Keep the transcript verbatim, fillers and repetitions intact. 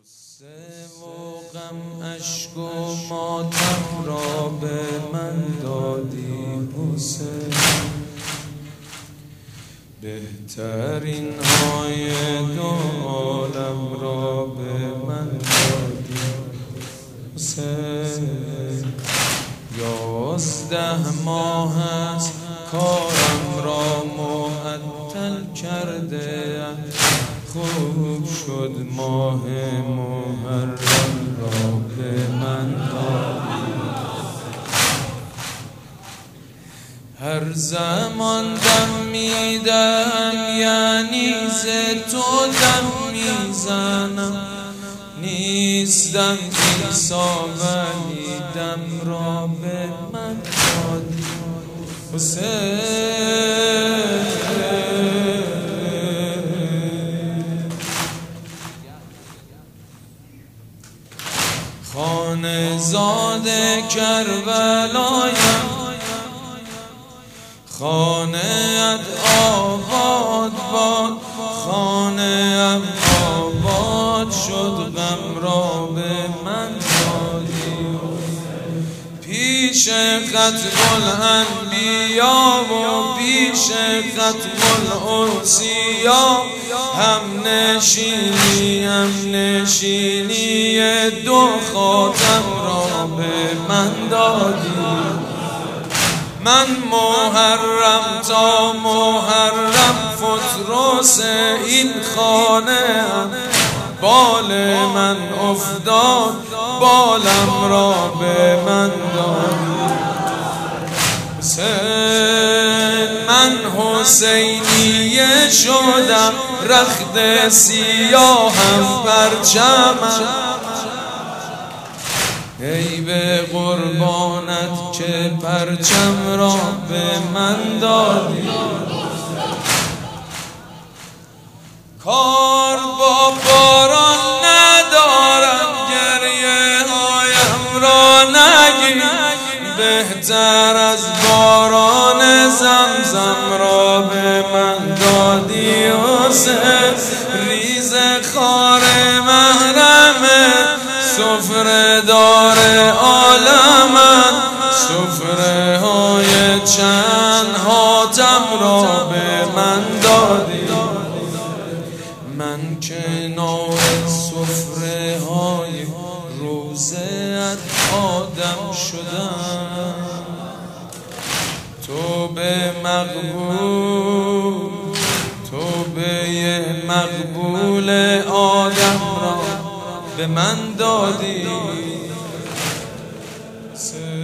غصه و غم اشک و ماتم را به من دادی حسین، بهترین های دو عالم را به من دادی حسین. یازده ماه است کارم را معطل کرده، خوب شد ماه محرم را به من دادی. هر زمان دم میدم یعنی ز تو دم میزنم، نیستم عیسی ولی دم را به من دادی حسین. خانه زاد کربلایم، خانه ات آباد باد، خانه ام آباد شد، غم را به من دادی. پیش ختم الانبیا و پیش ختم الانسیا، هم نشینی هم نشینی دو خاتم را به من دادی. من محرم تا محرم فتروس این خانه، بال من افتاد بالم را به من دادی حسین. من حسینیه شدم، رخت سیاهم پرچمم، ای به قربانت که پرچم را به من دادی. کار با باران ندارم، گریه هایم را نگیر، بهتر از باران زمزم را به من دادی حسین. ریز خار محرم سفره دار عالمم، سفره های چند حاتم را به من دادی. من کنار سفره های روزه ات آدم شدم، تو به مقبول تو به مقبول آدم را به من دادی.